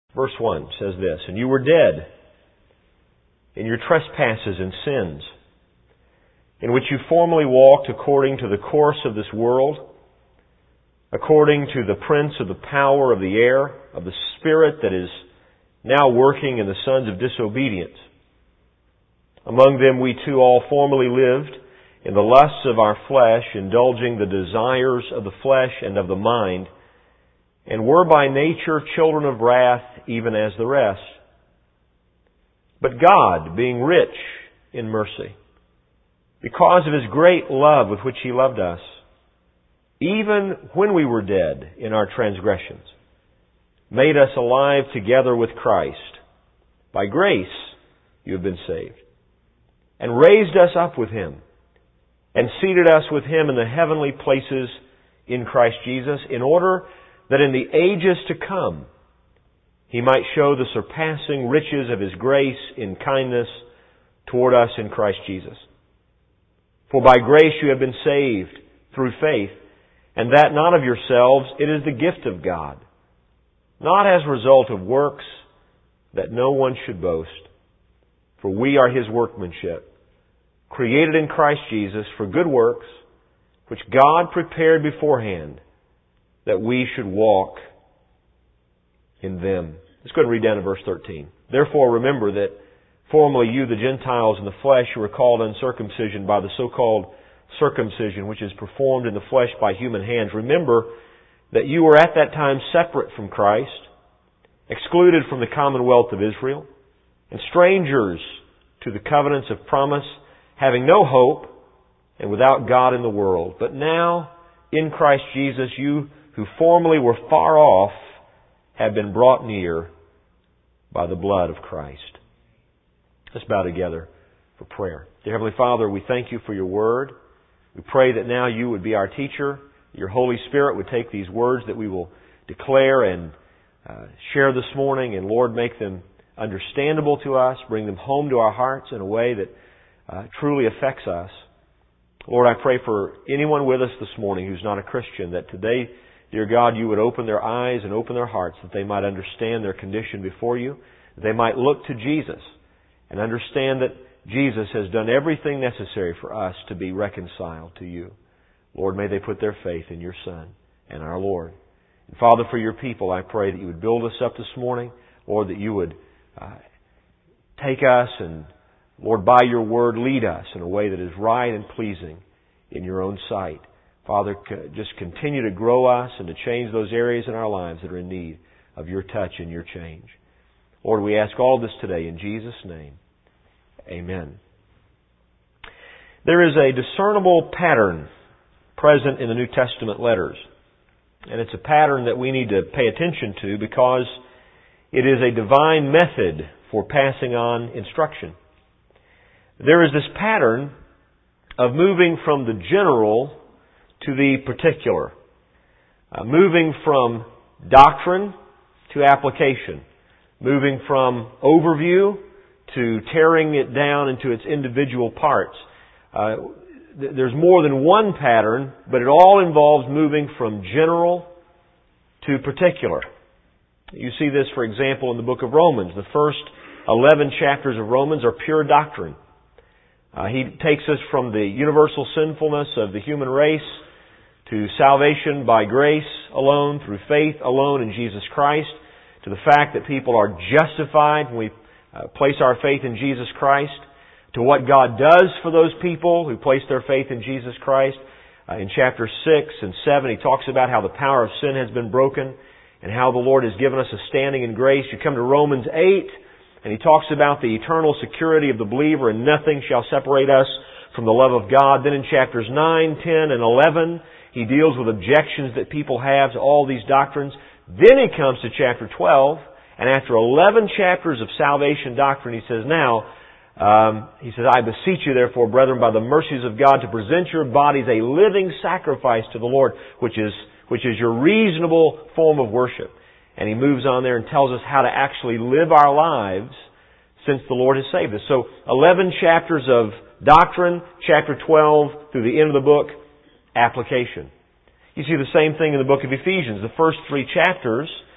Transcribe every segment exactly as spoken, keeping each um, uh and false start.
Verse one says this, "And you were dead in your trespasses and sins, in which you formerly walked according to the course of this world, according to the prince of the power of the air, of the spirit that is now working in the sons of disobedience. Among them we too all formerly lived in the lusts of our flesh, indulging the desires of the flesh and of the mind, and were by nature children of wrath, even as the rest. But God, being rich in mercy, because of His great love with which He loved us, even when we were dead in our transgressions, made us alive together with Christ. By grace you have been saved, and raised us up with Him, and seated us with Him in the heavenly places in Christ Jesus, in order that in the ages to come He might show the surpassing riches of His grace in kindness toward us in Christ Jesus. For by grace you have been saved through faith, and that not of yourselves, it is the gift of God, not as a result of works, that no one should boast. For we are His workmanship, created in Christ Jesus for good works, which God prepared beforehand that we should walk in them." Let's go ahead and read down to verse thirteen. "Therefore remember that formerly you, the Gentiles in the flesh, who were called uncircumcision by the so-called circumcision, which is performed in the flesh by human hands. Remember that you were at that time separate from Christ, excluded from the commonwealth of Israel, and strangers to the covenants of promise, having no hope and without God in the world. But now, in Christ Jesus, you who formerly were far off have been brought near by the blood of Christ." Let's bow together for prayer. Dear Heavenly Father, we thank You for Your Word. We pray that now You would be our teacher. Your Holy Spirit would take these words that we will declare and uh, share this morning, and Lord, make them understandable to us, bring them home to our hearts in a way that uh, truly affects us. Lord, I pray for anyone with us this morning who's not a Christian, that today, dear God, You would open their eyes and open their hearts, that they might understand their condition before You, that they might look to Jesus and understand that Jesus has done everything necessary for us to be reconciled to You. Lord, may they put their faith in Your Son and our Lord. And Father, for Your people, I pray that You would build us up this morning. Lord, that You would uh, take us and, Lord, by Your Word, lead us in a way that is right and pleasing in Your own sight. Father, just continue to grow us and to change those areas in our lives that are in need of Your touch and Your change. Lord, we ask all this today in Jesus' name. Amen. There is a discernible pattern present in the New Testament letters. And it's a pattern that we need to pay attention to because it is a divine method for passing on instruction. There is this pattern of moving from the general to the particular. Uh, moving from doctrine to application. Moving from overview to tearing it down into its individual parts. Uh, th- there's more than one pattern, but it all involves moving from general to particular. You see this, for example, in the book of Romans. The first eleven chapters of Romans are pure doctrine. Uh, he takes us from the universal sinfulness of the human race to salvation by grace alone, through faith alone in Jesus Christ, to the fact that people are justified when we uh, place our faith in Jesus Christ, to what God does for those people who place their faith in Jesus Christ. Uh, in chapter six and seven, he talks about how the power of sin has been broken and how the Lord has given us a standing in grace. You come to Romans eight, and he talks about the eternal security of the believer, and nothing shall separate us from the love of God. Then in chapters nine, ten, and eleven, he deals with objections that people have to all these doctrines. Then he comes to chapter twelve, and after eleven chapters of salvation doctrine, he says, now, um, he says, I beseech you therefore, brethren, by the mercies of God, to present your bodies a living sacrifice to the Lord, which is which is your reasonable form of worship. And he moves on there and tells us how to actually live our lives since the Lord has saved us. So, eleven chapters of doctrine, chapter twelve through the end of the book, application. You see the same thing in the book of Ephesians. The first three chapters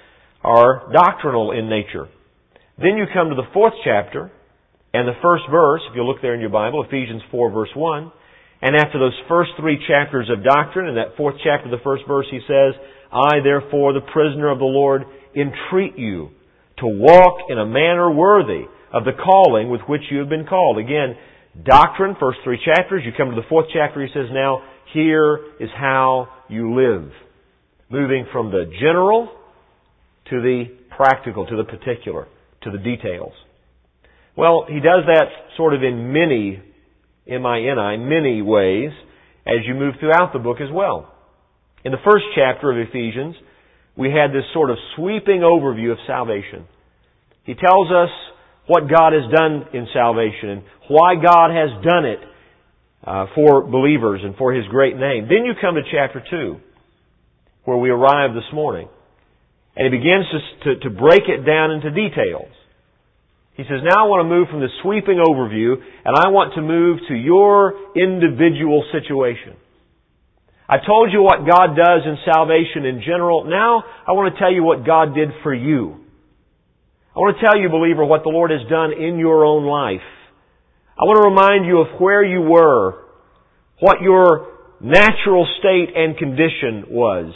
are doctrinal in nature. Then you come to the fourth chapter, and the first verse, if you look there in your Bible, Ephesians four verse one, and after those first three chapters of doctrine, in that fourth chapter, the first verse, he says, I, therefore, the prisoner of the Lord, entreat you to walk in a manner worthy of the calling with which you have been called. Again, doctrine, first three chapters. You come to the fourth chapter, he says, now, here is how you live. Moving from the general to the practical, to the particular, to the details. Well, he does that sort of in many, M I N I, many ways as you move throughout the book as well. In the first chapter of Ephesians, we had this sort of sweeping overview of salvation. He tells us what God has done in salvation and why God has done it uh, for believers and for His great name. Then you come to chapter two, where we arrived this morning. And he begins to, to, to break it down into details. He says, now I want to move from the sweeping overview, and I want to move to your individual situation. I told you what God does in salvation in general. Now I want to tell you what God did for you. I want to tell you, believer, what the Lord has done in your own life. I want to remind you of where you were, what your natural state and condition was.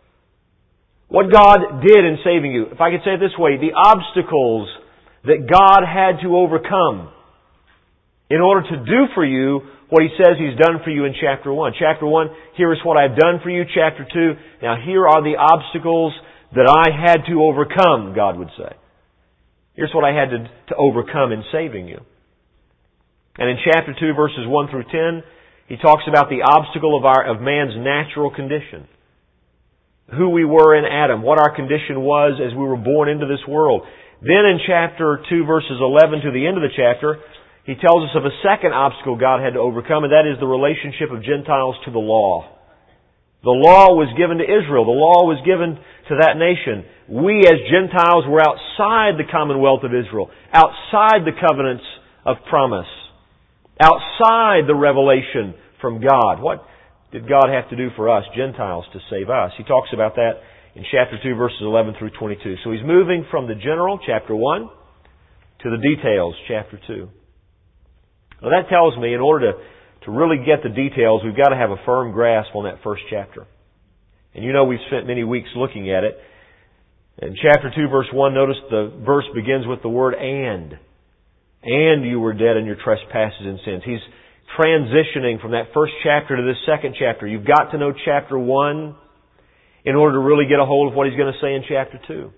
What God did in saving you. If I could say it this way, the obstacles that God had to overcome in order to do for you what He says He's done for you in chapter one. Chapter one, here is what I've done for you. Chapter two, now here are the obstacles that I had to overcome, God would say. Here's what I had to, to overcome in saving you. And in chapter two, verses one through ten, he talks about the obstacle of our of man's natural condition. Who we were in Adam, what our condition was as we were born into this world. Then in chapter two, verses eleven to the end of the chapter, he tells us of a second obstacle God had to overcome, and that is the relationship of Gentiles to the law. The law was given to Israel. The law was given to that nation. We as Gentiles were outside the commonwealth of Israel, outside the covenants of promise, outside the revelation from God. What did God have to do for us, Gentiles, to save us? He talks about that in chapter two, verses eleven through twenty-two. So he's moving from the general, chapter one, to the details, chapter two. Well, that tells me in order to, to really get the details, we've got to have a firm grasp on that first chapter. And you know we've spent many weeks looking at it. In chapter two, verse one, notice the verse begins with the word and. And you were dead in your trespasses and sins. He's transitioning from that first chapter to this second chapter. You've got to know chapter one in order to really get a hold of what he's going to say in chapter two.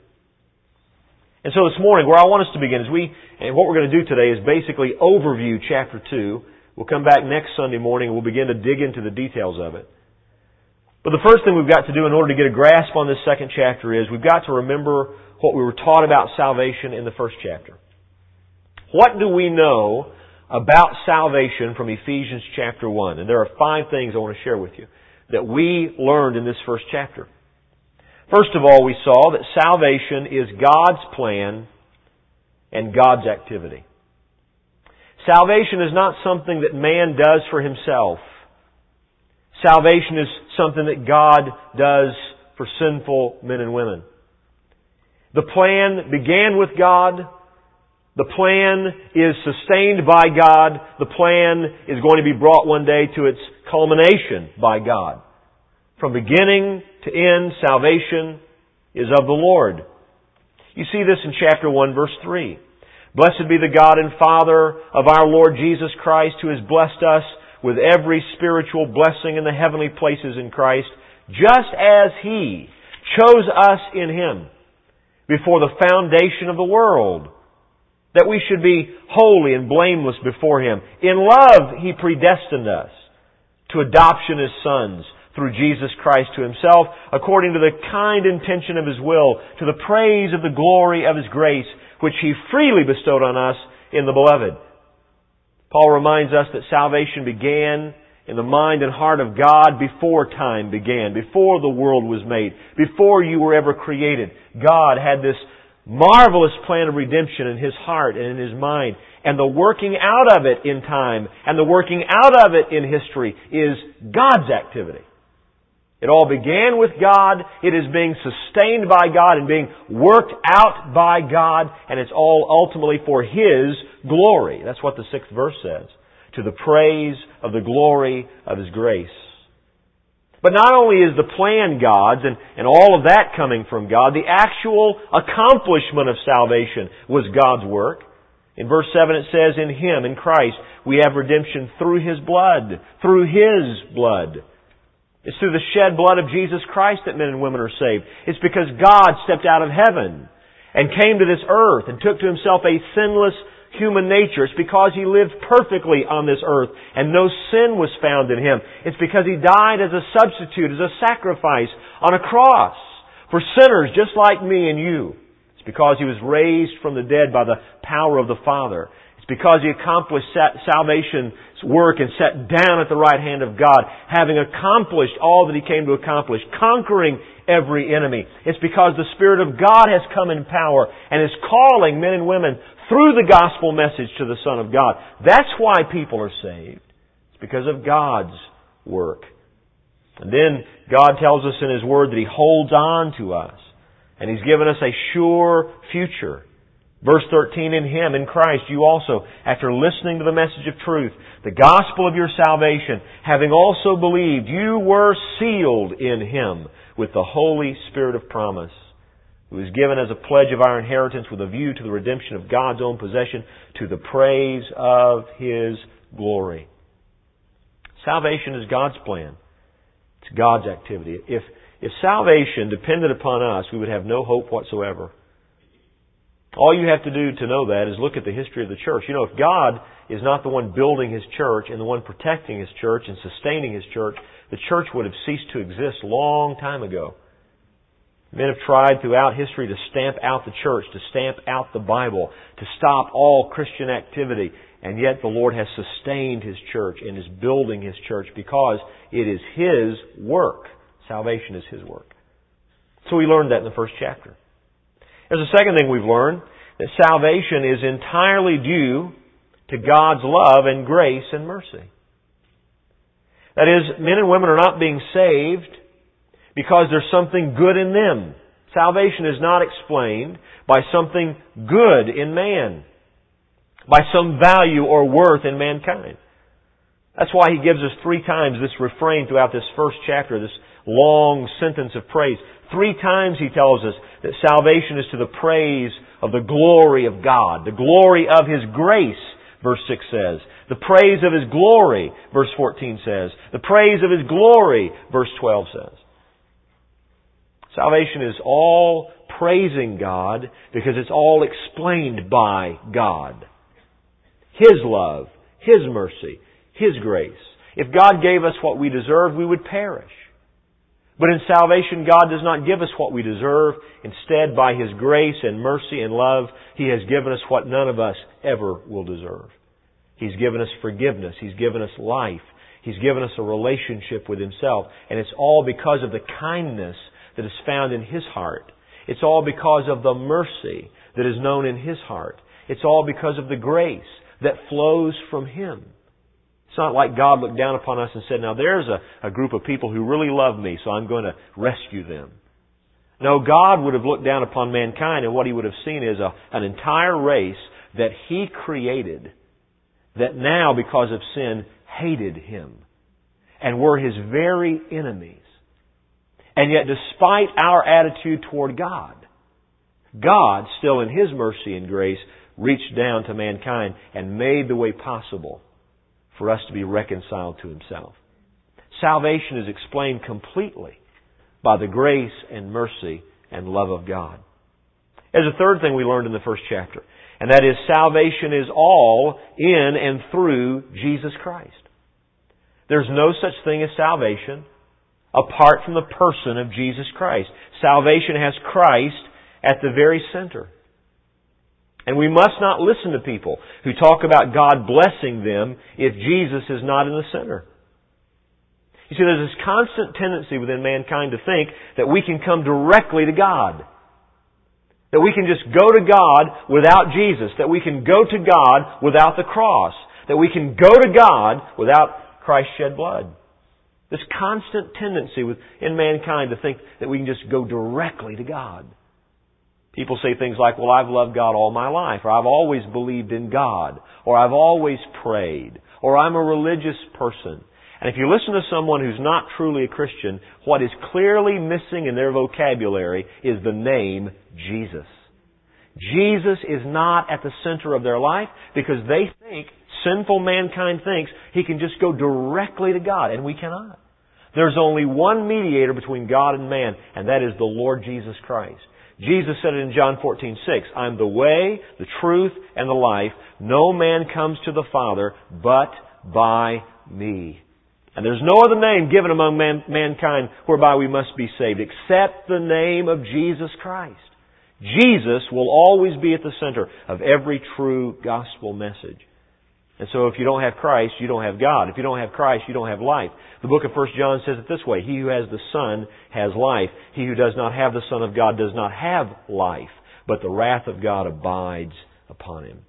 And so this morning, where I want us to begin is we, and what we're going to do today is basically overview chapter two. We'll come back next Sunday morning and we'll begin to dig into the details of it. But the first thing we've got to do in order to get a grasp on this second chapter is we've got to remember what we were taught about salvation in the first chapter. What do we know about salvation from Ephesians chapter one? And there are five things I want to share with you that we learned in this first chapter. First of all, we saw that salvation is God's plan and God's activity. Salvation is not something that man does for himself. Salvation is something that God does for sinful men and women. The plan began with God. The plan is sustained by God. The plan is going to be brought one day to its culmination by God. From beginning to end, salvation is of the Lord. You see this in chapter one, verse three. Blessed be the God and Father of our Lord Jesus Christ, who has blessed us with every spiritual blessing in the heavenly places in Christ, just as He chose us in Him before the foundation of the world, that we should be holy and blameless before Him. In love, He predestined us to adoption as sons through Jesus Christ to Himself, according to the kind intention of His will, to the praise of the glory of His grace, which He freely bestowed on us in the Beloved. Paul reminds us that salvation began in the mind and heart of God before time began, before the world was made, before you were ever created. God had this marvelous plan of redemption in His heart and in His mind. And the working out of it in time and the working out of it in history is God's activity. It all began with God. It is being sustained by God and being worked out by God. And it's all ultimately for His glory. That's what the sixth verse says. To the praise of the glory of His grace. But not only is the plan God's and, and all of that coming from God, the actual accomplishment of salvation was God's work. In verse seven it says, in Him, in Christ, we have redemption through His blood. Through His blood. It's through the shed blood of Jesus Christ that men and women are saved. It's because God stepped out of heaven and came to this earth and took to Himself a sinless human nature. It's because He lived perfectly on this earth and no sin was found in Him. It's because He died as a substitute, as a sacrifice on a cross for sinners just like me and you. It's because He was raised from the dead by the power of the Father. It's because He accomplished salvation's work and sat down at the right hand of God, having accomplished all that He came to accomplish, conquering every enemy. It's because the Spirit of God has come in power and is calling men and women through the gospel message to the Son of God. That's why people are saved. It's because of God's work. And then God tells us in His Word that He holds on to us. And He's given us a sure future. Verse thirteen, in Him, in Christ, you also, after listening to the message of truth, the gospel of your salvation, having also believed, you were sealed in Him with the Holy Spirit of promise, who is given as a pledge of our inheritance with a view to the redemption of God's own possession, to the praise of His glory. Salvation is God's plan. It's God's activity. If, if salvation depended upon us, we would have no hope whatsoever. All you have to do to know that is look at the history of the church. You know, if God is not the one building His church and the one protecting His church and sustaining His church, the church would have ceased to exist long time ago. Men have tried throughout history to stamp out the church, to stamp out the Bible, to stop all Christian activity. And yet the Lord has sustained His church and is building His church because it is His work. Salvation is His work. So we learned that in the first chapter. There's a second thing we've learned, that salvation is entirely due to God's love and grace and mercy. That is, men and women are not being saved because there's something good in them. Salvation is not explained by something good in man, by some value or worth in mankind. That's why He gives us three times this refrain throughout this first chapter, this long sentence of praise. Three times He tells us that salvation is to the praise of the glory of God, the glory of His grace, verse six says. The praise of His glory, verse fourteen says. The praise of His glory, verse twelve says. Salvation is all praising God because it's all explained by God. His love, His mercy, His grace. If God gave us what we deserve, we would perish. But in salvation, God does not give us what we deserve. Instead, by His grace and mercy and love, He has given us what none of us ever will deserve. He's given us forgiveness. He's given us life. He's given us a relationship with Himself. And it's all because of the kindness that is found in His heart. It's all because of the mercy that is known in His heart. It's all because of the grace that flows from Him. It's not like God looked down upon us and said, now there's a, a group of people who really love me, so I'm going to rescue them. No, God would have looked down upon mankind, and what He would have seen is a, an entire race that He created that now, because of sin, hated Him and were His very enemies. And yet, despite our attitude toward God, God, still in His mercy and grace, reached down to mankind and made the way possible for us to be reconciled to Himself. Salvation is explained completely by the grace and mercy and love of God. There's a third thing we learned in the first chapter, and that is salvation is all in and through Jesus Christ. There's no such thing as salvation apart from the person of Jesus Christ. Salvation has Christ at the very center. And we must not listen to people who talk about God blessing them if Jesus is not in the center. You see, there's this constant tendency within mankind to think that we can come directly to God. That we can just go to God without Jesus. That we can go to God without the cross. That we can go to God without Christ's shed blood. This constant tendency in mankind to think that we can just go directly to God. People say things like, well, I've loved God all my life, or I've always believed in God, or I've always prayed, or I'm a religious person. And if you listen to someone who's not truly a Christian, what is clearly missing in their vocabulary is the name Jesus. Jesus is not at the center of their life because they think, sinful mankind thinks, he can just go directly to God, and we cannot. There's only one mediator between God and man, and that is the Lord Jesus Christ. Jesus said it in John fourteen six, I'm the way, the truth, and the life. No man comes to the Father but by me. And there's no other name given among man, mankind whereby we must be saved except the name of Jesus Christ. Jesus will always be at the center of every true gospel message. And so if you don't have Christ, you don't have God. If you don't have Christ, you don't have life. The book of First John says it this way, he who has the Son has life. He who does not have the Son of God does not have life, but the wrath of God abides upon him.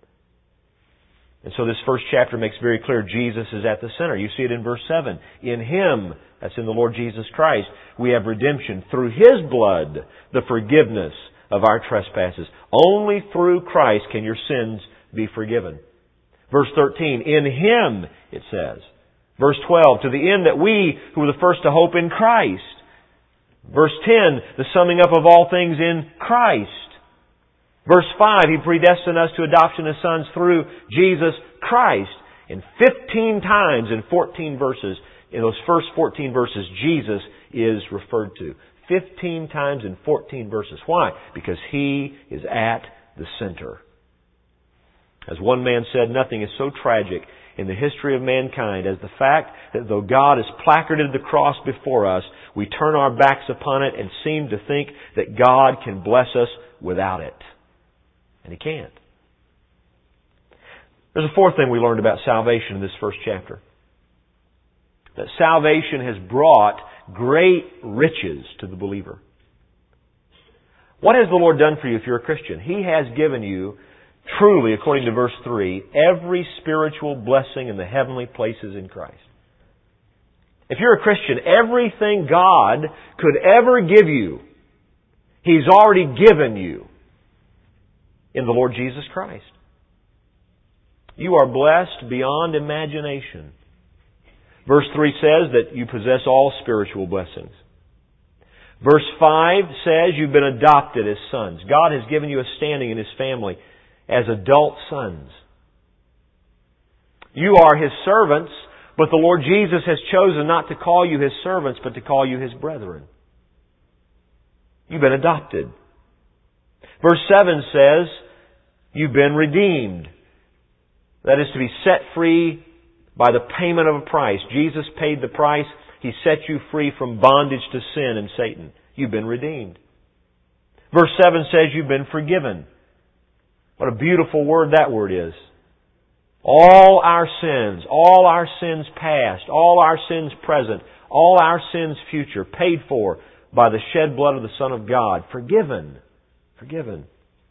And so this first chapter makes very clear Jesus is at the center. You see it in verse seven. In Him, that's in the Lord Jesus Christ, we have redemption through His blood, the forgiveness of our trespasses. Only through Christ can your sins be forgiven. Verse thirteen, in Him, it says. Verse twelve, to the end that we, who were the first to hope in Christ. Verse ten, the summing up of all things in Christ. Verse five, He predestined us to adoption as sons through Jesus Christ. And fifteen times in fourteen verses, in those first fourteen verses, Jesus is referred to. Fifteen times in fourteen verses. Why? Because He is at the center. As one man said, nothing is so tragic in the history of mankind as the fact that though God has placarded the cross before us, we turn our backs upon it and seem to think that God can bless us without it. And He can't. There's a fourth thing we learned about salvation in this first chapter. That salvation has brought great riches to the believer. What has the Lord done for you if you're a Christian? He has given you, truly, according to verse three, every spiritual blessing in the heavenly places in Christ. If you're a Christian, everything God could ever give you, He's already given you in the Lord Jesus Christ. You are blessed beyond imagination. Verse three says that you possess all spiritual blessings. Verse five says you've been adopted as sons. God has given you a standing in His family as adult sons. You are His servants, but the Lord Jesus has chosen not to call you His servants, but to call you His brethren. You've been adopted. Verse seven says you've been redeemed. That is to be set free by the payment of a price. Jesus paid the price. He set you free from bondage to sin and Satan. You've been redeemed. Verse seven says you've been forgiven. What a beautiful word that word is. All our sins, all our sins past, all our sins present, all our sins future, paid for by the shed blood of the Son of God. Forgiven. Forgiven.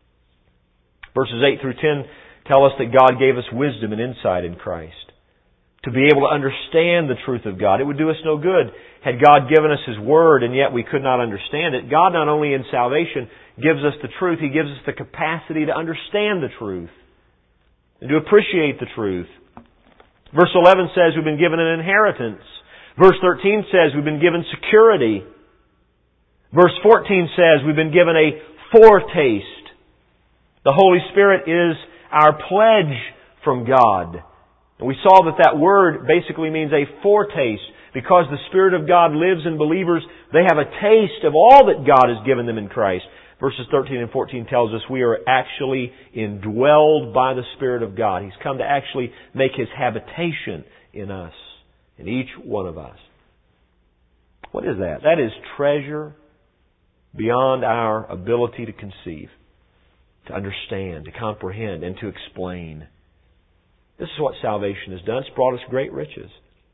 Verses eight through ten tell us that God gave us wisdom and insight in Christ. To be able to understand the truth of God. It would do us no good had God given us His Word and yet we could not understand it. God not only in salvation gives us the truth, He gives us the capacity to understand the truth and to appreciate the truth. Verse eleven says we've been given an inheritance. Verse thirteen says we've been given security. Verse fourteen says we've been given a foretaste. The Holy Spirit is our pledge from God. And we saw that that word basically means a foretaste. Because the Spirit of God lives in believers, they have a taste of all that God has given them in Christ. Verses thirteen and fourteen tells us we are actually indwelled by the Spirit of God. He's come to actually make His habitation in us, in each one of us. What is that? That is treasure beyond our ability to conceive, to understand, to comprehend, and to explain. This is what salvation has done. It's brought us great riches.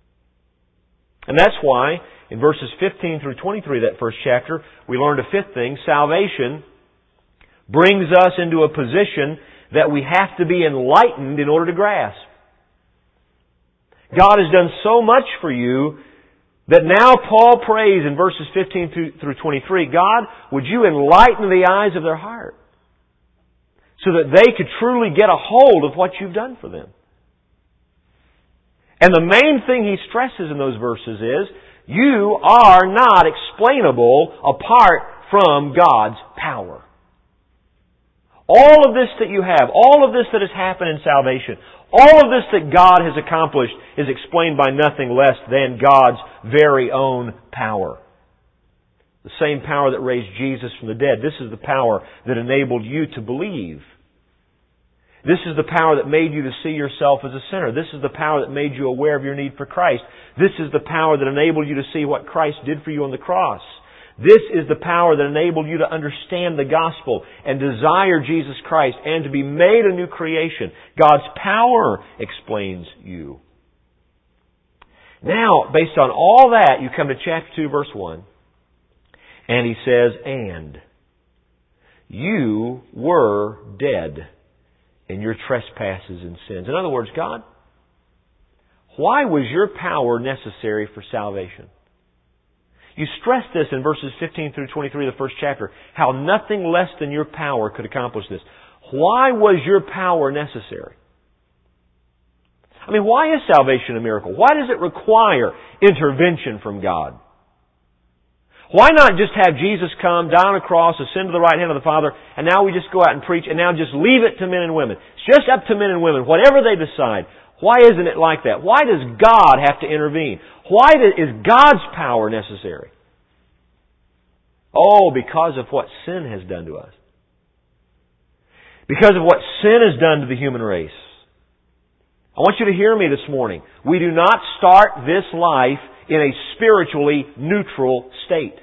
And that's why, in verses fifteen through twenty-three of that first chapter, we learned a fifth thing. Salvation brings us into a position that we have to be enlightened in order to grasp. God has done so much for you that now Paul prays in verses fifteen through twenty-three, God, would you enlighten the eyes of their heart so that they could truly get a hold of what you've done for them. And the main thing he stresses in those verses is, you are not explainable apart from God's power. All of this that you have, all of this that has happened in salvation, all of this that God has accomplished is explained by nothing less than God's very own power. The same power that raised Jesus from the dead. This is the power that enabled you to believe. This is the power that made you to see yourself as a sinner. This is the power that made you aware of your need for Christ. This is the power that enabled you to see what Christ did for you on the cross. This is the power that enabled you to understand the gospel and desire Jesus Christ and to be made a new creation. God's power explains you. Now, based on all that, you come to chapter two, verse one. And he says, and you were dead in your trespasses and sins. In other words, God, why was your power necessary for salvation? You stress this in verses fifteen through twenty-three of the first chapter, how nothing less than your power could accomplish this. Why was your power necessary? I mean, why is salvation a miracle? Why does it require intervention from God? Why not just have Jesus come, die on a cross, ascend to the right hand of the Father, and now we just go out and preach, and now just leave it to men and women? It's just up to men and women, whatever they decide. Why isn't it like that? Why does God have to intervene? Why is God's power necessary? Oh, because of what sin has done to us. Because of what sin has done to the human race. I want you to hear me this morning. We do not start this life in a spiritually neutral state.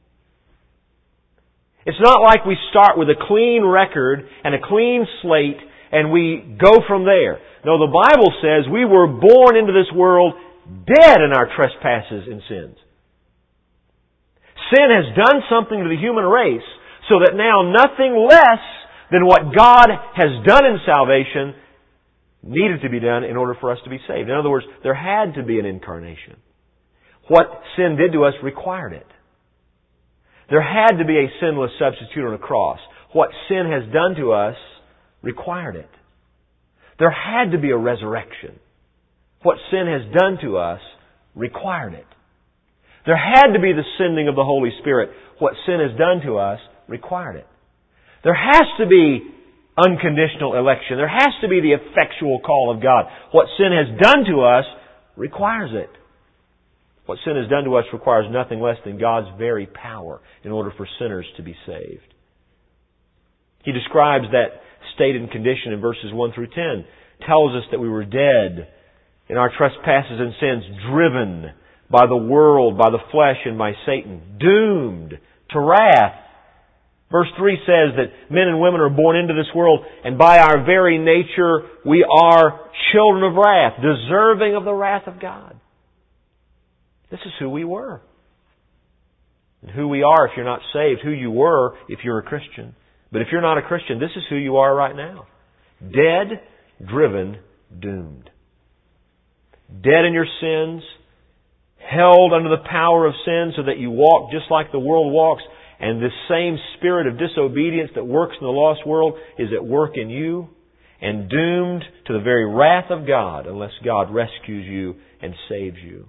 It's not like we start with a clean record and a clean slate and we go from there. No, the Bible says we were born into this world dead in our trespasses and sins. Sin has done something to the human race so that now nothing less than what God has done in salvation needed to be done in order for us to be saved. In other words, there had to be an incarnation. What sin did to us required it. There had to be a sinless substitute on a cross. What sin has done to us required it. There had to be a resurrection. What sin has done to us required it. There had to be the sending of the Holy Spirit. What sin has done to us required it. There has to be unconditional election. There has to be the effectual call of God. What sin has done to us requires it. What sin has done to us requires nothing less than God's very power in order for sinners to be saved. He describes that state and condition in verses one through ten. Tells us that we were dead in our trespasses and sins, driven by the world, by the flesh, and by Satan, doomed to wrath. Verse three says that men and women are born into this world, and by our very nature we are children of wrath, deserving of the wrath of God. This is who we were. And who we are if you're not saved, who you were if you're a Christian. But if you're not a Christian, this is who you are right now. Dead, driven, doomed. Dead in your sins, held under the power of sin so that you walk just like the world walks, and this same spirit of disobedience that works in the lost world is at work in you, and doomed to the very wrath of God unless God rescues you and saves you.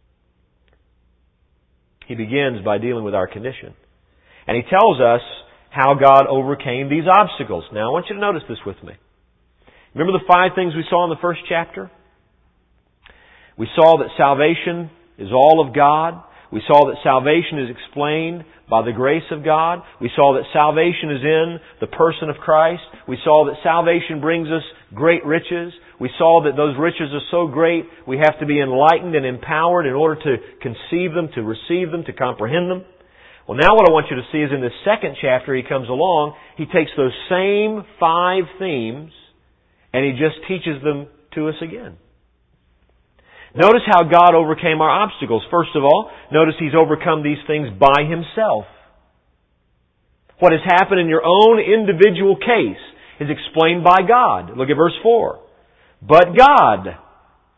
He begins by dealing with our condition. And He tells us how God overcame these obstacles. Now I want you to notice this with me. Remember the five things we saw in the first chapter? We saw that salvation is all of God. We saw that salvation is explained by the grace of God. We saw that salvation is in the person of Christ. We saw that salvation brings us great riches. We saw that those riches are so great, we have to be enlightened and empowered in order to conceive them, to receive them, to comprehend them. Well, now what I want you to see is in the second chapter he comes along, he takes those same five themes and he just teaches them to us again. Notice how God overcame our obstacles. First of all, notice He's overcome these things by Himself. What has happened in your own individual case is explained by God. Look at verse four. But God,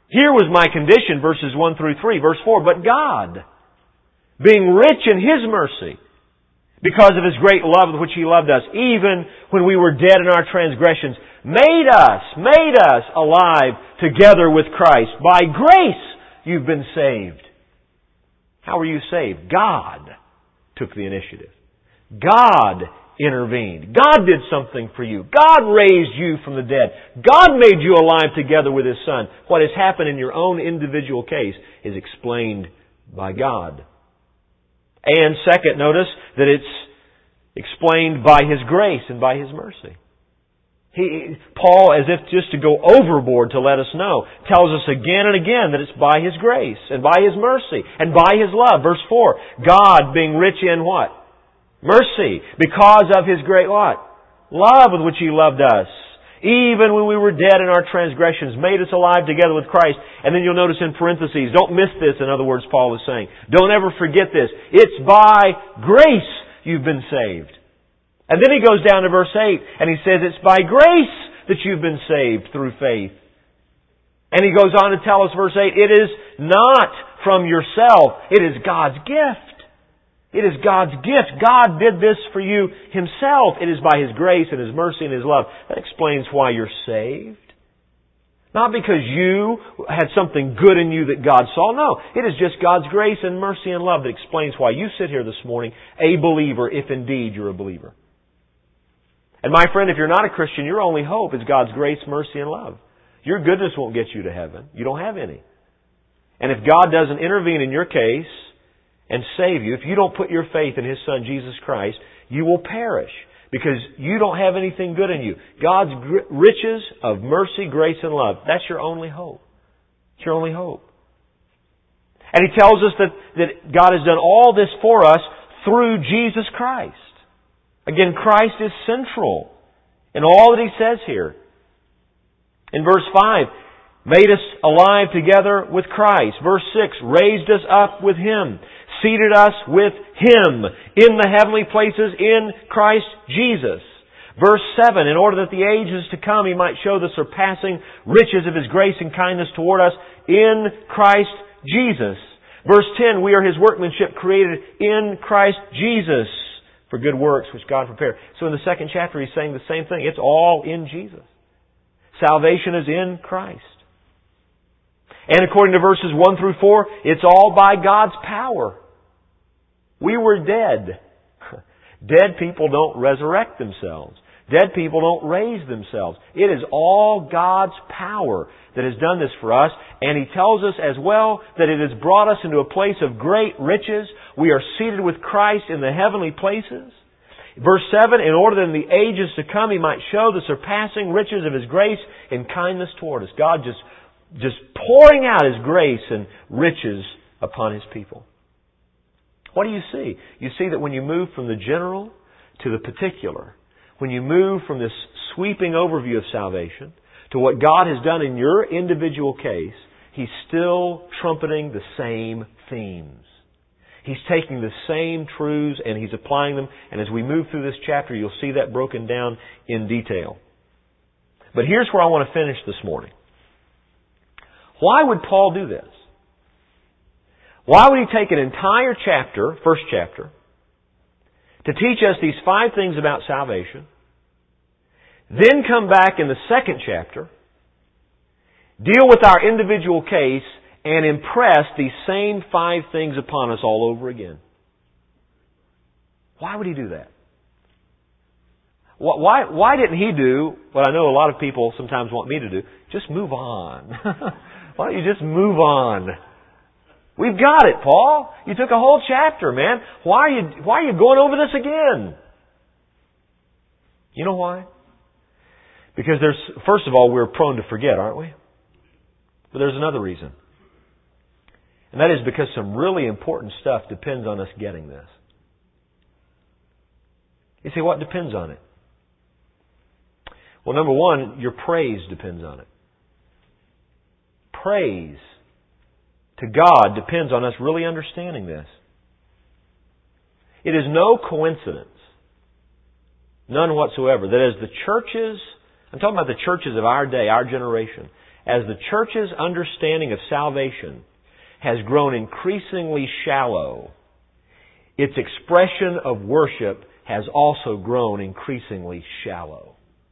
Here was my condition, verses one through three. Verse four, but God, being rich in His mercy, because of His great love with which He loved us, even when we were dead in our transgressions, made us, made us alive together with Christ. By grace you've been saved. How were you saved? God took the initiative. God intervened. God did something for you. God raised you from the dead. God made you alive together with His Son. What has happened in your own individual case is explained by God. And second, notice that it's explained by His grace and by His mercy. He, Paul, as if just to go overboard to let us know, tells us again and again that it's by His grace and by His mercy and by His love. Verse four, God being rich in what? Mercy, because of His great what? Love with which He loved us. Even when we were dead in our transgressions, made us alive together with Christ. And then you'll notice in parentheses, don't miss this, in other words, Paul is saying. Don't ever forget this. It's by grace you've been saved. And then he goes down to verse eight, and he says it's by grace that you've been saved through faith. And he goes on to tell us, verse eight, it is not from yourself, it is God's gift. It is God's gift. God did this for you Himself. It is by His grace and His mercy and His love. That explains why you're saved. Not because you had something good in you that God saw. No, it is just God's grace and mercy and love that explains why you sit here this morning a believer, if indeed you're a believer. And my friend, if you're not a Christian, your only hope is God's grace, mercy, and love. Your goodness won't get you to heaven. You don't have any. And if God doesn't intervene in your case and save you, if you don't put your faith in His Son, Jesus Christ, you will perish because you don't have anything good in you. God's riches of mercy, grace, and love, that's your only hope. It's your only hope. And He tells us that, that God has done all this for us through Jesus Christ. Again, Christ is central in all that He says here. In verse five, made us alive together with Christ. Verse six, raised us up with Him. Seated us with Him in the heavenly places in Christ Jesus. Verse seven, in order that the ages to come He might show the surpassing riches of His grace and kindness toward us in Christ Jesus. Verse ten, we are His workmanship created in Christ Jesus for good works which God prepared. So in the second chapter He's saying the same thing. It's all in Jesus. Salvation is in Christ. And according to verses one through four, it's all by God's power. We were dead. Dead people don't resurrect themselves. Dead people don't raise themselves. It is all God's power that has done this for us. And He tells us as well that it has brought us into a place of great riches. We are seated with Christ in the heavenly places. Verse seven, in order that in the ages to come He might show the surpassing riches of His grace and kindness toward us. God just, just pouring out His grace and riches upon His people. What do you see? You see that when you move from the general to the particular, when you move from this sweeping overview of salvation to what God has done in your individual case, He's still trumpeting the same themes. He's taking the same truths and He's applying them. And as we move through this chapter, you'll see that broken down in detail. But here's where I want to finish this morning. Why would Paul do this? Why would he take an entire chapter, first chapter, to teach us these five things about salvation, then come back in the second chapter, deal with our individual case, and impress these same five things upon us all over again? Why would he do that? Why, why didn't he do what I know a lot of people sometimes want me to do? Just move on. Why don't you just move on? We've got it, Paul. You took a whole chapter, man. Why are you, why are you going over this again? You know why? Because there's, first of all, we're prone to forget, aren't we? But there's another reason. And that is because some really important stuff depends on us getting this. You see, what depends on it? Well, number one, your praise depends on it. Praise to God depends on us really understanding this. It is no coincidence, none whatsoever, that as the churches, I'm talking about the churches of our day, our generation, as the church's understanding of salvation has grown increasingly shallow, its expression of worship has also grown increasingly shallow.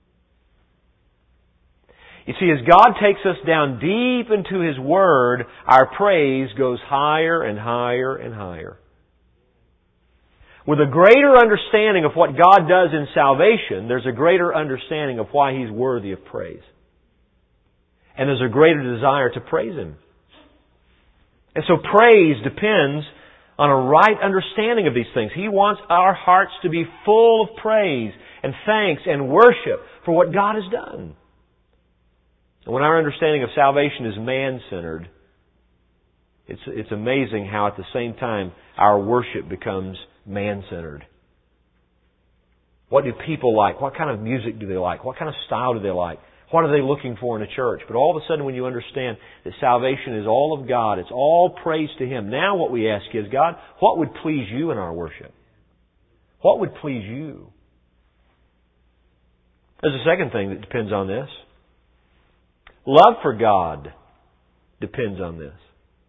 You see, as God takes us down deep into His Word, our praise goes higher and higher and higher. With a greater understanding of what God does in salvation, there's a greater understanding of why He's worthy of praise. And there's a greater desire to praise Him. And so praise depends on a right understanding of these things. He wants our hearts to be full of praise and thanks and worship for what God has done. And when our understanding of salvation is man-centered, it's, it's amazing how at the same time our worship becomes man-centered. What do people like? What kind of music do they like? What kind of style do they like? What are they looking for in a church? But all of a sudden when you understand that salvation is all of God, it's all praise to Him, now what we ask is, God, what would please You in our worship? What would please You? There's a second thing that depends on this. Love for God depends on this.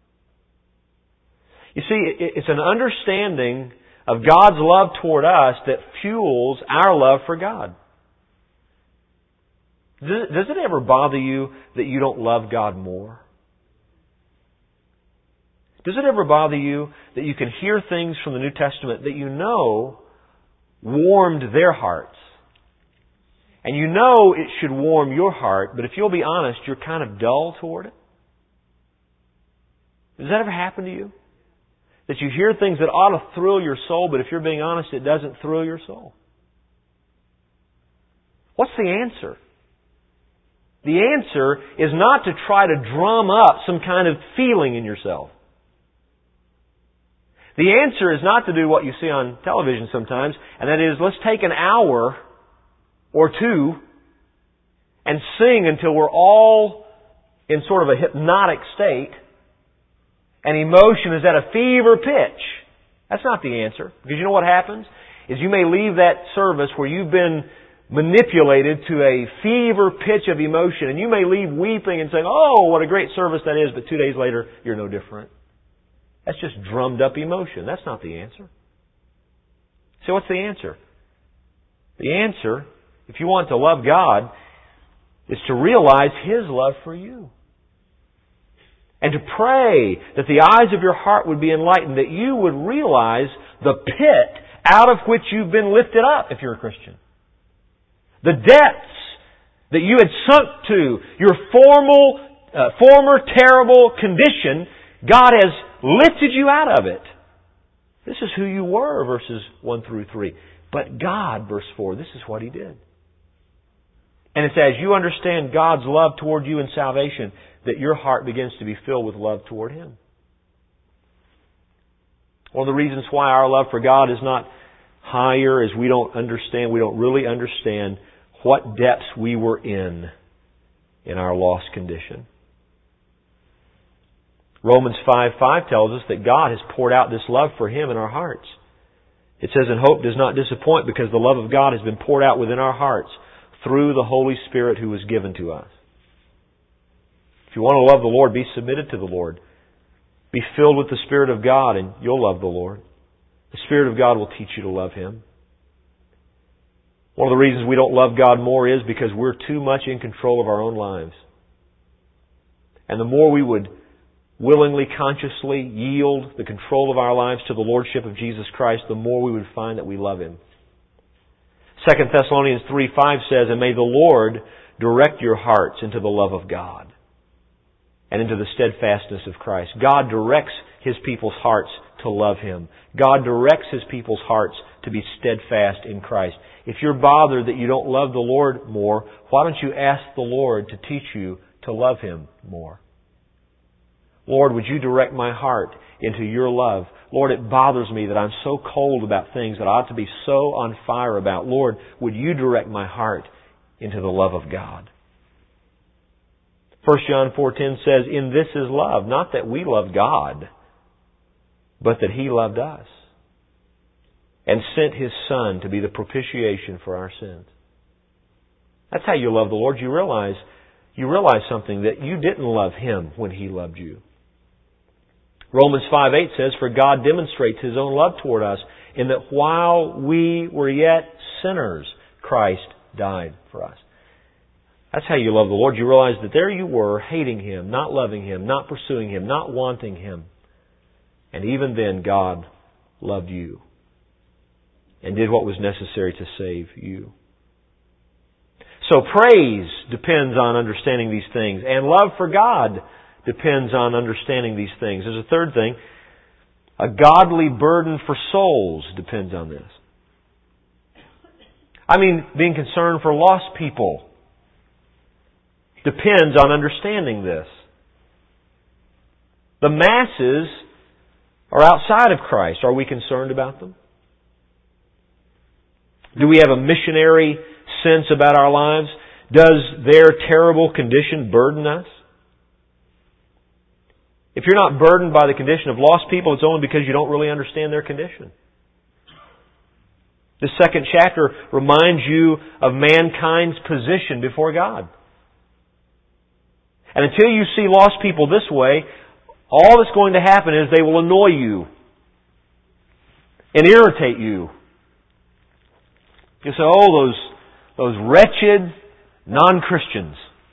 You see, it's an understanding of God's love toward us that fuels our love for God. Does it ever bother you that you don't love God more? Does it ever bother you that you can hear things from the New Testament that you know warmed their hearts? And you know it should warm your heart, but if you'll be honest, you're kind of dull toward it? Does that ever happen to you? That you hear things that ought to thrill your soul, but if you're being honest, it doesn't thrill your soul? What's the answer? The answer is not to try to drum up some kind of feeling in yourself. The answer is not to do what you see on television sometimes, and that is, let's take an hour or two and sing until we're all in sort of a hypnotic state and emotion is at a fever pitch. That's not the answer. Because you know what happens? Is you may leave that service where you've been manipulated to a fever pitch of emotion, and you may leave weeping and saying, oh, what a great service that is, but two days later, you're no different. That's just drummed up emotion. That's not the answer. So what's the answer? The answer, if you want to love God, is to realize His love for you. And to pray that the eyes of your heart would be enlightened, that you would realize the pit out of which you've been lifted up if you're a Christian. The depths that you had sunk to, your formal, uh, former terrible condition, God has lifted you out of it. This is who you were, verses one through three. But God, verse four, this is what He did. And it's as you understand God's love toward you in salvation that your heart begins to be filled with love toward Him. One of the reasons why our love for God is not higher is we don't understand, we don't really understand what depths we were in in our lost condition. Romans five five tells us that God has poured out this love for Him in our hearts. It says, and hope does not disappoint because the love of God has been poured out within our hearts through the Holy Spirit who was given to us. If you want to love the Lord, be submitted to the Lord. Be filled with the Spirit of God and you'll love the Lord. The Spirit of God will teach you to love Him. One of the reasons we don't love God more is because we're too much in control of our own lives. And the more we would willingly, consciously yield the control of our lives to the Lordship of Jesus Christ, the more we would find that we love Him. Second Thessalonians three five says, and may the Lord direct your hearts into the love of God and into the steadfastness of Christ. God directs His people's hearts to love Him. God directs His people's hearts to be steadfast in Christ. If you're bothered that you don't love the Lord more, why don't you ask the Lord to teach you to love Him more? Lord, would You direct my heart into Your love? Lord, it bothers me that I'm so cold about things that I ought to be so on fire about. Lord, would You direct my heart into the love of God? First John four ten says, in this is love, not that we love God, but that He loved us and sent His Son to be the propitiation for our sins. That's how you love the Lord. You realize you realize something, that you didn't love Him when He loved you. Romans five eight says, "For God demonstrates His own love toward us, in that while we were yet sinners, Christ died for us." That's how you love the Lord. You realize that there you were, hating Him, not loving Him, not pursuing Him, not wanting Him. And even then, God loved you and did what was necessary to save you. So praise depends on understanding these things, and love for God depends on understanding these things. There's a third thing. A godly burden for souls depends on this. I mean, being concerned for lost people depends on understanding this. The masses are outside of Christ. Are we concerned about them? Do we have a missionary sense about our lives? Does their terrible condition burden us? If you're not burdened by the condition of lost people, it's only because you don't really understand their condition. This second chapter reminds you of mankind's position before God. And until you see lost people this way, all that's going to happen is they will annoy you and irritate you. You say, "Oh, those those wretched non-Christians.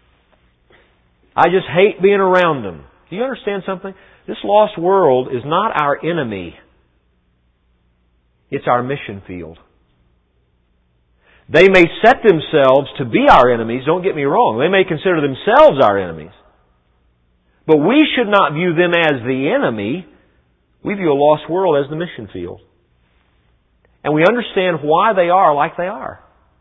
I just hate being around them." Do you understand something? This lost world is not our enemy. It's our mission field. They may set themselves to be our enemies, don't get me wrong. They may consider themselves our enemies. But we should not view them as the enemy. We view a lost world as the mission field. And we understand why they are like they are.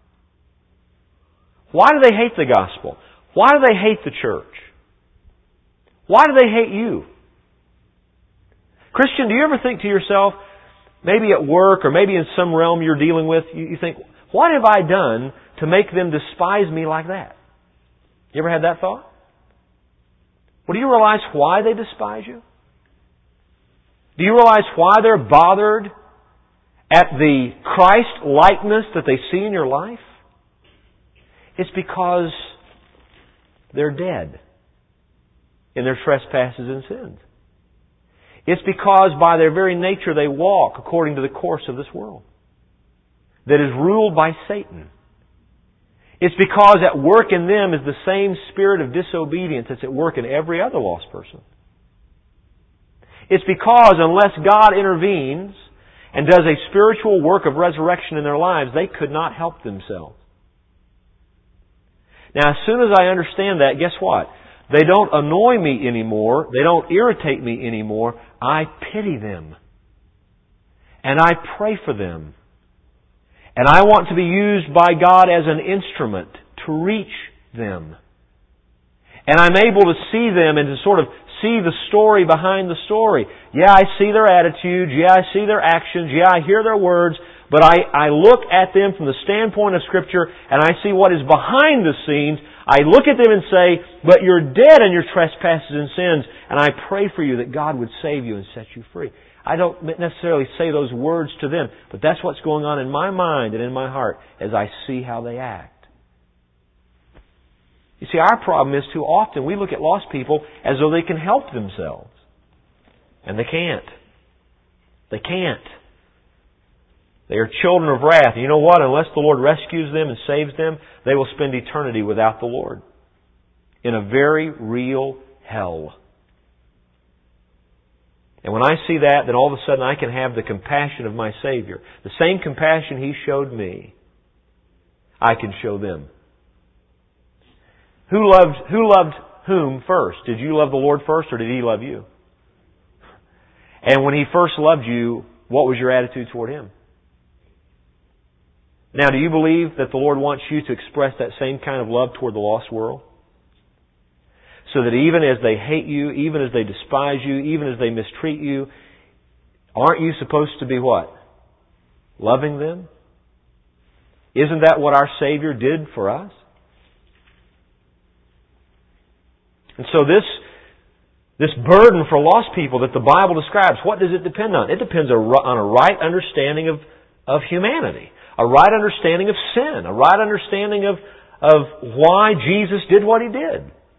Why do they hate the gospel? Why do they hate the church? Why do they hate you? Christian, do you ever think to yourself, maybe at work or maybe in some realm you're dealing with, you, you think, what have I done to make them despise me like that? You ever had that thought? Well, do you realize why they despise you? Do you realize why they're bothered at the Christ likeness that they see in your life? It's because they're dead in their trespasses and sins. It's because by their very nature they walk according to the course of this world that is ruled by Satan. It's because at work in them is the same spirit of disobedience that's at work in every other lost person. It's because unless God intervenes and does a spiritual work of resurrection in their lives, they could not help themselves. Now, as soon as I understand that, guess what? They don't annoy me anymore. They don't irritate me anymore. I pity them. And I pray for them. And I want to be used by God as an instrument to reach them. And I'm able to see them and to sort of see the story behind the story. Yeah, I see their attitudes. Yeah, I see their actions. Yeah, I hear their words. But I, I look at them from the standpoint of Scripture and I see what is behind the scenes. I look at them and say, but you're dead in your trespasses and sins. And I pray for you that God would save you and set you free. I don't necessarily say those words to them, but that's what's going on in my mind and in my heart as I see how they act. You see, our problem is too often we look at lost people as though they can help themselves. And they can't. They can't. They are children of wrath. And you know what? Unless the Lord rescues them and saves them, they will spend eternity without the Lord. In a very real hell. And when I see that, then all of a sudden I can have the compassion of my Savior. The same compassion He showed me, I can show them. Who loved, who loved whom first? Did you love the Lord first or did He love you? And when He first loved you, what was your attitude toward Him? Now, do you believe that the Lord wants you to express that same kind of love toward the lost world? So that even as they hate you, even as they despise you, even as they mistreat you, aren't you supposed to be what? Loving them? Isn't that what our Savior did for us? And so this, this burden for lost people that the Bible describes, what does it depend on? It depends on a right understanding of, of humanity. A right understanding of sin. A right understanding of, of why Jesus did what He did.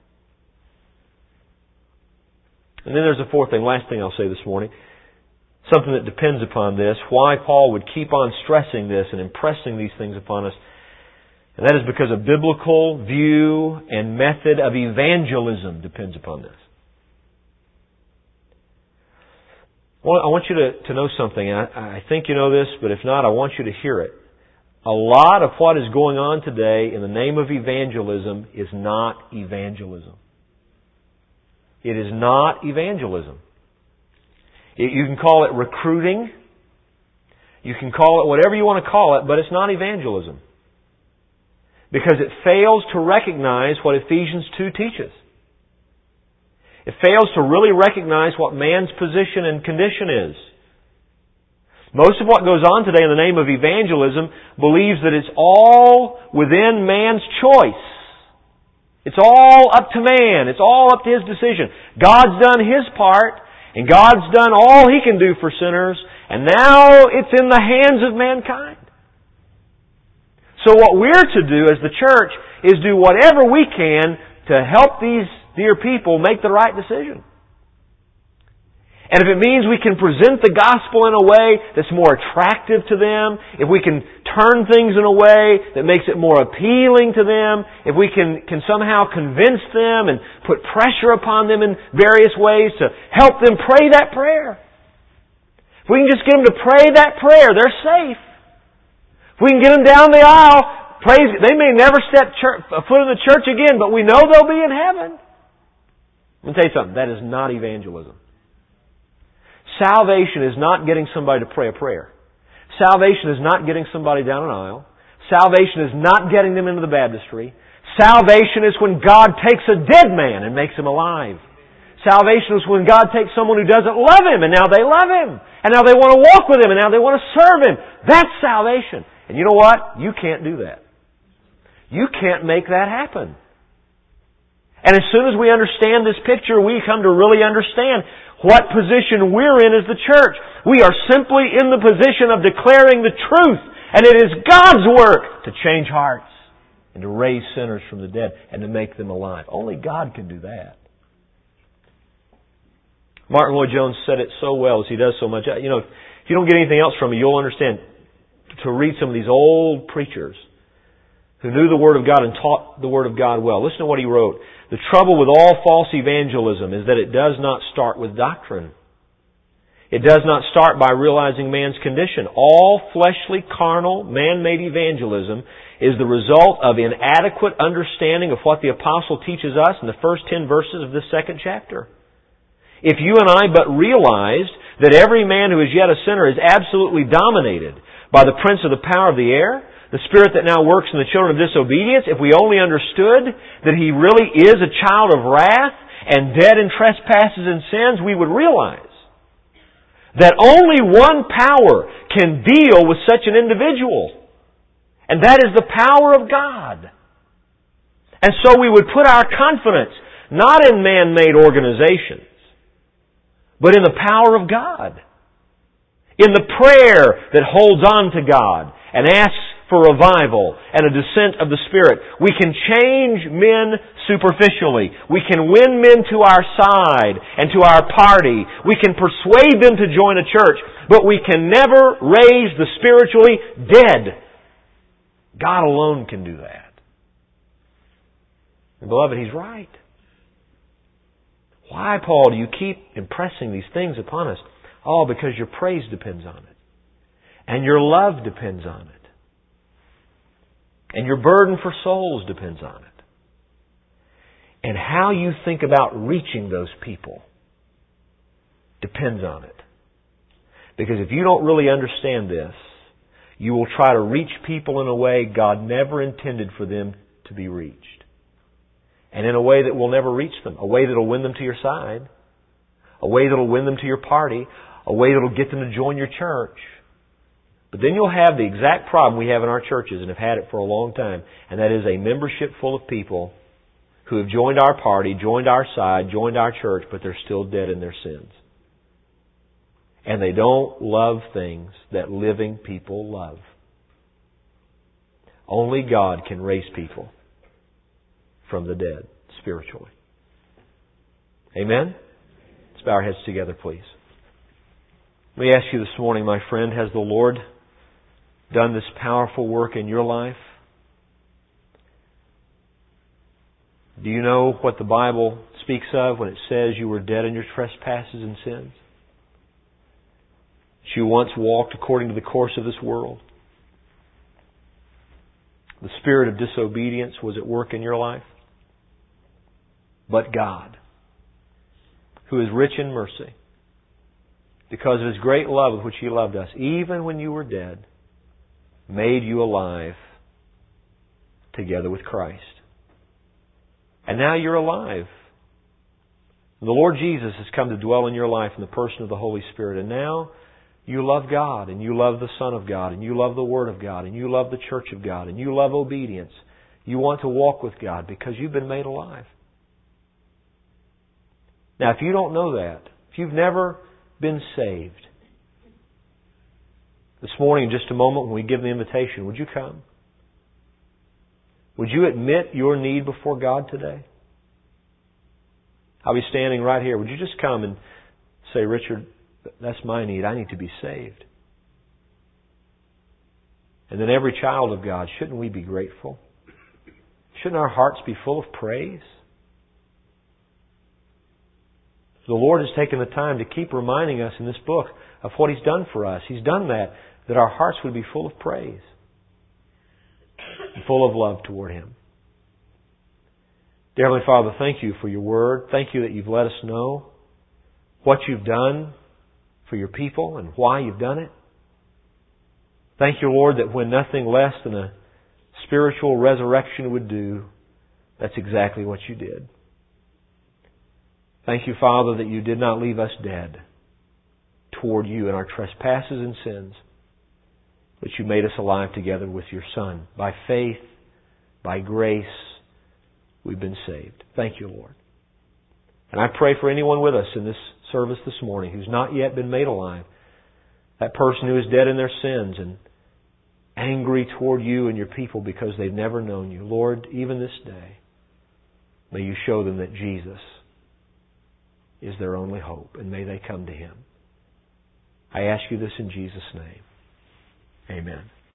And then there's a fourth thing, last thing I'll say this morning. Something that depends upon this, why Paul would keep on stressing this and impressing these things upon us. And that is because a biblical view and method of evangelism depends upon this. Well, I want you to, to know something. I, I think you know this, but if not, I want you to hear it. A lot of what is going on today in the name of evangelism is not evangelism. It is not evangelism. It, you can call it recruiting. You can call it whatever you want to call it, but it's not evangelism. Because it fails to recognize what Ephesians two teaches. It fails to really recognize what man's position and condition is. Most of what goes on today in the name of evangelism believes that it's all within man's choice. It's all up to man. It's all up to his decision. God's done His part, and God's done all He can do for sinners, and now it's in the hands of mankind. So what we're to do as the church is do whatever we can to help these dear people make the right decision. And if it means we can present the gospel in a way that's more attractive to them, if we can turn things in a way that makes it more appealing to them, if we can, can somehow convince them and put pressure upon them in various ways to help them pray that prayer. If we can just get them to pray that prayer, they're safe. If we can get them down the aisle, praise, they may never step church, a foot in the church again, but we know they'll be in heaven. Let me tell you something, that is not evangelism. Salvation is not getting somebody to pray a prayer. Salvation is not getting somebody down an aisle. Salvation is not getting them into the baptistry. Salvation is when God takes a dead man and makes him alive. Salvation is when God takes someone who doesn't love Him and now they love Him. And now they want to walk with Him and now they want to serve Him. That's salvation. And you know what? You can't do that. You can't make that happen. And as soon as we understand this picture, we come to really understand what position we're in as the church. We are simply in the position of declaring the truth. And it is God's work to change hearts and to raise sinners from the dead and to make them alive. Only God can do that. Martin Lloyd-Jones said it so well, as he does so much. You know, if you don't get anything else from me, you'll understand to read some of these old preachers who knew the Word of God and taught the Word of God well. Listen to what he wrote. The trouble with all false evangelism is that it does not start with doctrine. It does not start by realizing man's condition. All fleshly, carnal, man-made evangelism is the result of inadequate understanding of what the Apostle teaches us in the first ten verses of this second chapter. If you and I but realized that every man who is yet a sinner is absolutely dominated by the prince of the power of the air, the spirit that now works in the children of disobedience, if we only understood that he really is a child of wrath and dead in trespasses and sins, we would realize that only one power can deal with such an individual. And that is the power of God. And so we would put our confidence not in man-made organizations, but in the power of God. In the prayer that holds on to God and asks for revival and a descent of the Spirit. We can change men superficially. We can win men to our side and to our party. We can persuade them to join a church, but we can never raise the spiritually dead. God alone can do that. And beloved, He's right. Why, Paul, do you keep impressing these things upon us? Oh, because your praise depends on it. And your love depends on it. And your burden for souls depends on it. And how you think about reaching those people depends on it. Because if you don't really understand this, you will try to reach people in a way God never intended for them to be reached. And in a way that will never reach them. A way that will win them to your side. A way that will win them to your party. A way that will get them to join your church. But then you'll have the exact problem we have in our churches and have had it for a long time. And that is a membership full of people who have joined our party, joined our side, joined our church, but they're still dead in their sins. And they don't love things that living people love. Only God can raise people from the dead, spiritually. Amen? Let's bow our heads together, please. Let me ask you this morning, my friend, has the Lord done this powerful work in your life? Do you know what the Bible speaks of when it says you were dead in your trespasses and sins? That you once walked according to the course of this world. The spirit of disobedience was at work in your life. But God, who is rich in mercy, because of His great love with which He loved us, even when you were dead, made you alive together with Christ. And now you're alive. The Lord Jesus has come to dwell in your life in the person of the Holy Spirit. And now you love God, and you love the Son of God, and you love the Word of God, and you love the Church of God, and you love obedience. You want to walk with God because you've been made alive. Now, if you don't know that, if you've never been saved, this morning, in just a moment, when we give the invitation, would you come? Would you admit your need before God today? I'll be standing right here. Would you just come and say, Richard, that's my need. I need to be saved. And then every child of God, shouldn't we be grateful? Shouldn't our hearts be full of praise? The Lord has taken the time to keep reminding us in this book of what He's done for us. He's done that, that our hearts would be full of praise and full of love toward Him. Dear Heavenly Father, thank You for Your Word. Thank You that You've let us know what You've done for Your people and why You've done it. Thank You, Lord, that when nothing less than a spiritual resurrection would do, that's exactly what You did. Thank You, Father, that You did not leave us dead toward You in our trespasses and sins, but You made us alive together with Your Son. By faith, by grace, we've been saved. Thank You, Lord. And I pray for anyone with us in this service this morning who's not yet been made alive, that person who is dead in their sins and angry toward You and Your people because they've never known You. Lord, even this day, may You show them that Jesus is their only hope, and may they come to Him. I ask You this in Jesus' name. Amen.